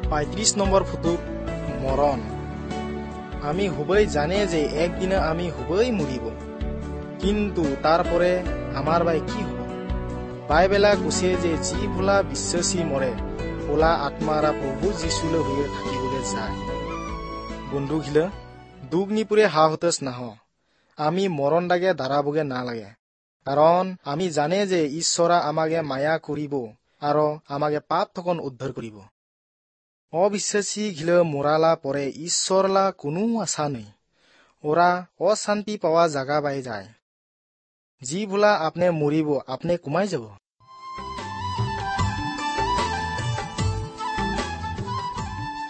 35 number ফটোত মৰণ। আমি সবেই জানে যে একদিনা আমি সবেই মরিব, কিন্তু তারপরে আমার বাই কি হব? বাইবেলা কৈছে যে যি ভোলা বিশ্বাসী মরে ওলা আত্মারা প্রভু যিশুলে হয়ে থাকিবলে যায়। বন্ধু খিলে দুখ নিপুরে হাহতেছ নাহ, আমি মরণ দাগে দাঁড়াবগে না লাগে, কারণ আমি জানে যে ঈশ্বরা আমাকে মায়া করিব আর আমাকে পাপ থকন উদ্ধার করিব। অবিশ্বাসী ঘিলে মরালা পরে ঈশ্বরলা কোনো আশা নেই, ওরা অশান্তি পাওয়া জাগা পাই যায়। যি ভোলা আপনি মরিব আপনি কুমাই যাব।